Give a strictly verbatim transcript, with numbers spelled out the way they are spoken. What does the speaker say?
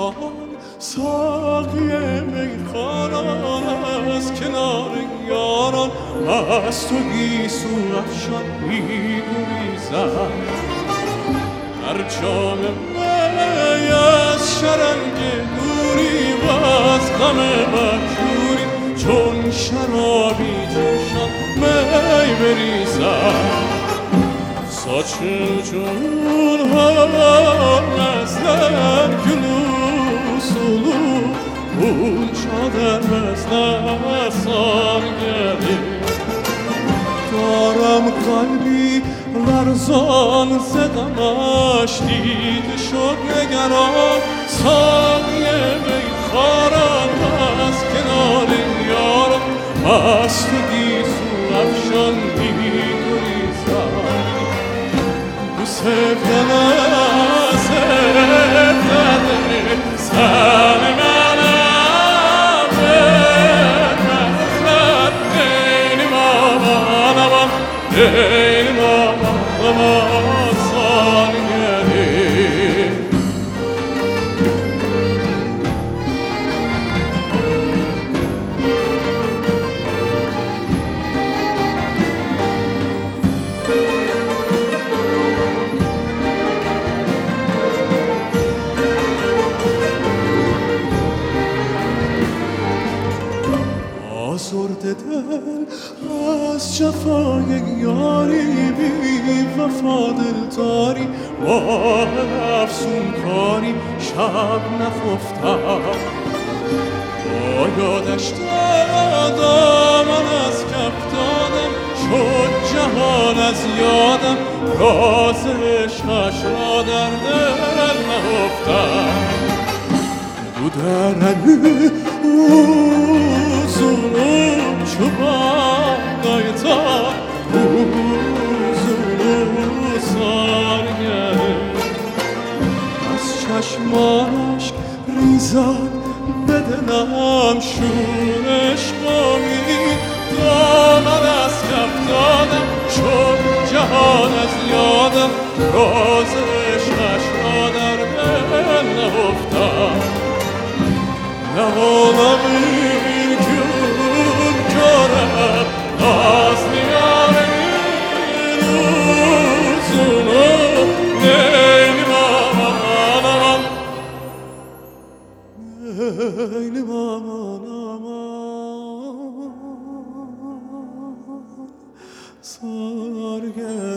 ساقی میخواران از کنار یاران از تو گیسو افشان می‌گریزد هر جام می از شرنگ نوری و از غم مخجوری چون شرابی جوشان می بریزد saçın ucun vermezler gül usulu Bunca dermezler sar gelir Darım kalbi لرزان زدم اشتید شد نگران سایه میخوارم از کنار یارم از تو گیسو افشان می‌گریزم sevdana sevdana sen bana vermezler benim aman aman benim aman aman san gelir آزرده دل از جفای یاری بی وفا دلداری با افسون کاری شب نخفتم با یادش دادم من از کف دادم شد جهان از یادم راز عشقش را در دل نهفتم دو درنی uzun çubağdaydı uzun sar gelir az çشمان aşk ریزد بدنم شور عشقامی دامن از کف دادم شد جهان از یادم راز عشقش را در دل نهفتم نه olabilir gün görem Nazlı'nın uzunu neylim aman aman neylim aman aman sar gel